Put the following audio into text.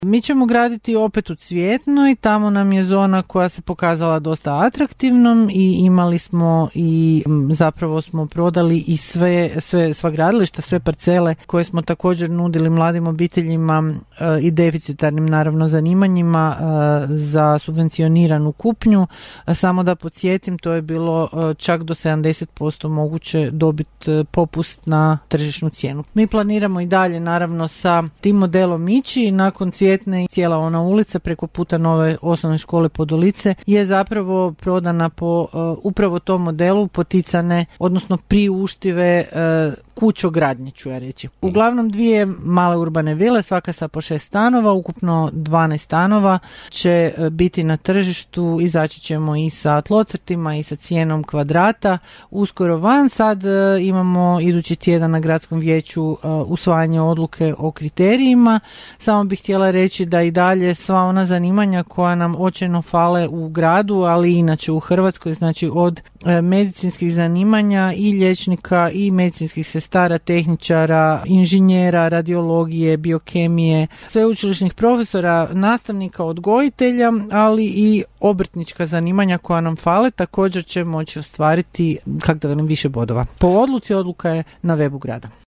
Mi ćemo graditi opet u Cvjetnoj, tamo nam je zona koja se pokazala dosta atraktivnom i imali smo i zapravo smo prodali i sva gradilišta, sve parcele koje smo također nudili mladim obiteljima i deficitarnim naravno zanimanjima za subvencioniranu kupnju. Samo da podsjetim, to je bilo čak do 70% moguće dobiti popust na tržišnu cijenu. Mi planiramo i dalje naravno sa tim modelom ići. Nakon Cvjetne i cijela ona ulica preko puta nove osnovne škole Podolice je zapravo prodana po upravo tom modelu poticane, odnosno priuštive kućogradnje, ću ja reći. Uglavnom 2 male urbane vile, svaka sa po 6 stanova, ukupno 12 stanova će biti na tržištu, izaći ćemo i sa tlocrtima i sa cijenom kvadrata. Uskoro van, sad imamo idući tjedan na gradskom vijeću usvajanje odluke o kriterijima. Samo bih htjela reći da i dalje sva ona zanimanja koja nam očajno fale u gradu, ali i inače u Hrvatskoj, znači od medicinskih zanimanja i liječnika i medicinskih sestara, tehničara, inženjera, radiologije, biokemije, sveučilišnih profesora, nastavnika, odgojitelja, ali i obrtnička zanimanja koja nam fale, također će moći ostvariti, kako da velim, više bodova. Po odluci, odluka je na webu grada.